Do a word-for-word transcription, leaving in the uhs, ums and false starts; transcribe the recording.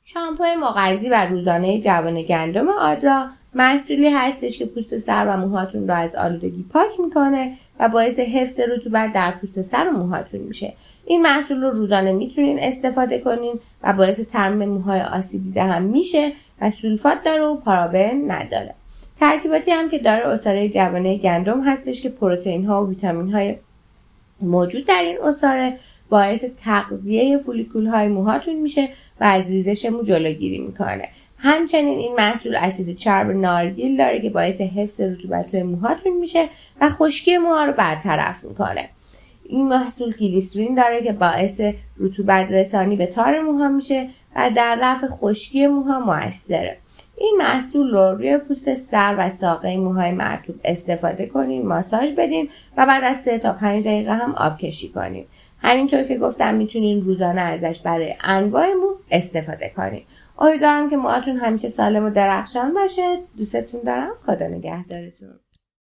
شامپو مغذی و روزانه جوانه گندم آدرا محصولی هستش که پوست سر و موهاتون رو از آلودگی پاک میکنه و باعث حفظ رطوبت در پوست سر و موهاتون میشه. این محصول رو روزانه میتونین استفاده کنین و باعث ترمیم موهای آسیب دیده هم میشه و سولفات داره و پارابن نداره. ترکیباتی هم که داره عصاره جوانه گندم هستش که پروتئین ها و ویتامین های موجود در این عصاره باعث تغذیه فولیکول های موهاتون میشه و از ریزش مو جلوگیری میکنه. همچنین این محصول اسید چرب نارگیل داره که باعث حفظ رطوبت توی موهاتون میشه و خشکی موها رو برطرف میکنه. این محصول گلیسرین داره که باعث رطوبت رسانی به تار موها میشه و در رفع خشکی موها موثره. این محصول رو روی پوست سر و ساقه موهای مرطوب استفاده کنین، ماساژ بدین و بعد از سه تا پنج دقیقه هم آب کشی کنین. همینطور که گفتم میتونین روزانه ازش برای انواع مو استفاده کنین. امیدوارم که موهاتون همیشه سالم و درخشان باشه. دوستتون دارم. خدا نگهدارتون.